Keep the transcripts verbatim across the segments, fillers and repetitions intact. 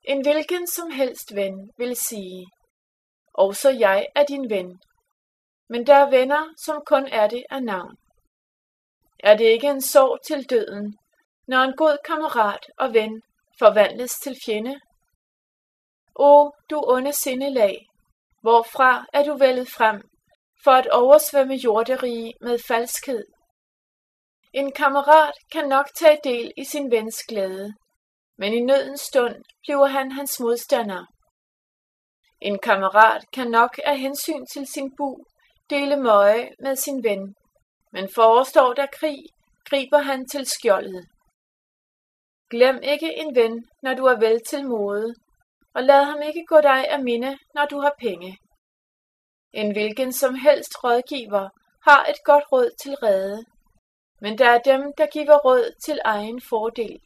En hvilken som helst ven vil sige, også jeg er din ven, men der er venner, som kun er det af navn. Er det ikke en sorg til døden, når en god kammerat og ven forvandles til fjende? O, du onde sindelag, hvorfra er du vældet frem, for at oversvømme jorderige med falskhed? En kammerat kan nok tage del i sin vens glæde, men i nødens stund bliver han hans modstander. En kammerat kan nok af hensyn til sin bu dele møje med sin ven, men forestår der krig, griber han til skjoldet. Glem ikke en ven, når du er vel til mode, og lad ham ikke gå dig af minde, når du har penge. En hvilken som helst rådgiver har et godt råd til rede, men der er dem, der giver råd til egen fordel.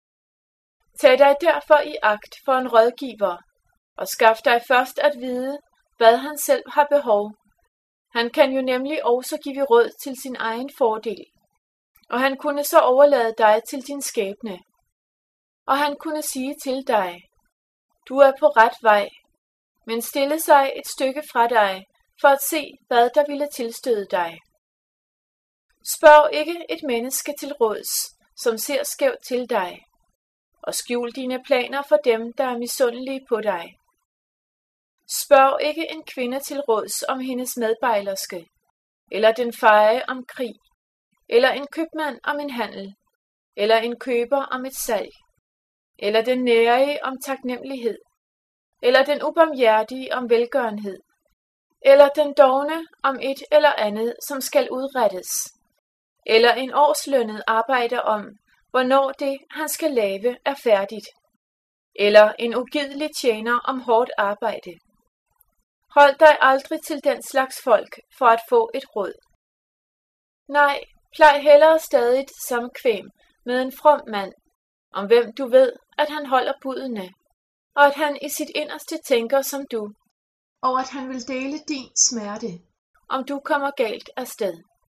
Tag dig derfor i agt for en rådgiver, og skaf dig først at vide, hvad han selv har behov. Han kan jo nemlig også give råd til sin egen fordel, og han kunne så overlade dig til din skæbne. Og han kunne sige til dig, du er på ret vej, men stille sig et stykke fra dig, for at se, hvad der ville tilstøde dig. Spørg ikke et menneske til råds, som ser skævt til dig, og skjul dine planer for dem, der er misundelige på dig. Spørg ikke en kvinde til råds om hendes medbejlerske, eller den feje om krig, eller en købmand om en handel, eller en køber om et salg, eller den nærige om taknemmelighed, eller den ubarmhjertige om velgørenhed, eller den dovne om et eller andet, som skal udrettes, eller en årslønnet arbejder om, hvornår det, han skal lave, er færdigt, eller en ugidelig tjener om hårdt arbejde. Hold dig aldrig til den slags folk for at få et råd. Nej, plej hellere stadig samkvem med en from mand, om hvem du ved, at han holder budene, og at han i sit inderste tænker som du, og at han vil dele din smerte, om du kommer galt afsted.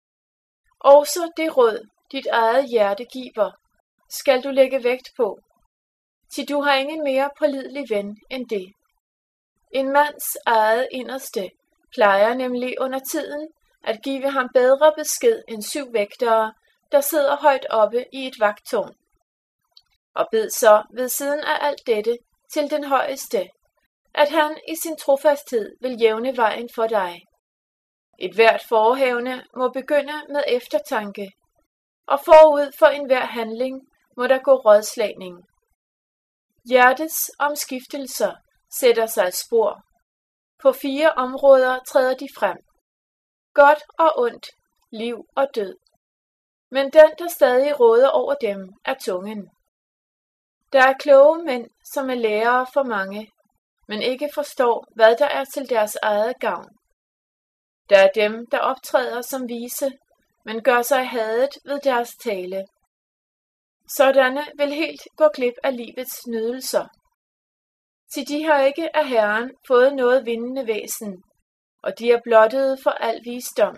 Også det råd, dit eget hjerte giver, skal du lægge vægt på, til du har ingen mere pålidelig ven end det. En mands eget inderste plejer nemlig under tiden at give ham bedre besked end syv vægtere, der sidder højt oppe i et vagttårn. Og bed så ved siden af alt dette til den højeste, at han i sin trofasthed vil jævne vejen for dig. Et hvert forehavende må begynde med eftertanke, og forud for enhver handling må der gå rådslagning. Hjertets omskiftelser sætter sig spor. På fire områder træder de frem. Godt og ondt, liv og død. Men den, der stadig råder over dem, er tungen. Der er kloge mænd, som er lærere for mange, men ikke forstår, hvad der er til deres eget gavn. Der er dem, der optræder som vise, men gør sig hadet ved deres tale. Sådanne vil helt gå glip af livets nydelser. Til de har ikke af Herren fået noget vindende væsen, og de er blottede for al visdom.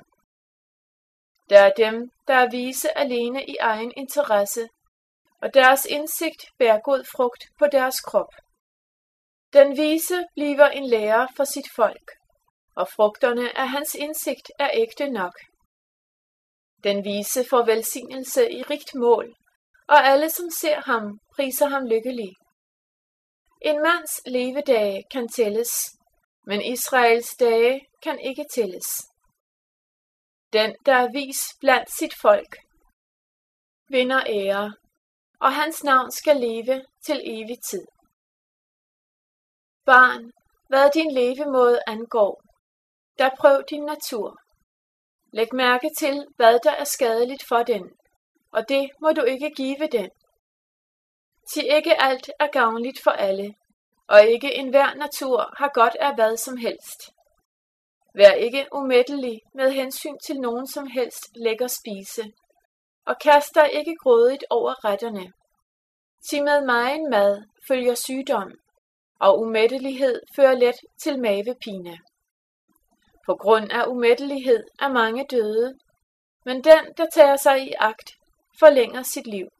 Der er dem, der er vise alene i egen interesse, og deres indsigt bærer god frugt på deres krop. Den vise bliver en lærer for sit folk, og frugterne af hans indsigt er ægte nok. Den vise får velsignelse i rigt mål, og alle, som ser ham, priser ham lykkelig. En mands levedage kan tælles, men Israels dage kan ikke tælles. Den, der er vis blandt sit folk, vinder ære, og hans navn skal leve til evig tid. Barn, hvad din levemåde angår, der prøv din natur. Læg mærke til, hvad der er skadeligt for den, og det må du ikke give den. Til ikke alt er gavnligt for alle, og ikke enhver natur har godt af hvad som helst. Vær ikke umættelig med hensyn til nogen som helst lækker spise, og kast dig ikke grådigt over retterne. Til med megen mad følger sygdom, og umættelighed fører let til mavepine. På grund af umættelighed er mange døde, men den, der tager sig i agt, forlænger sit liv.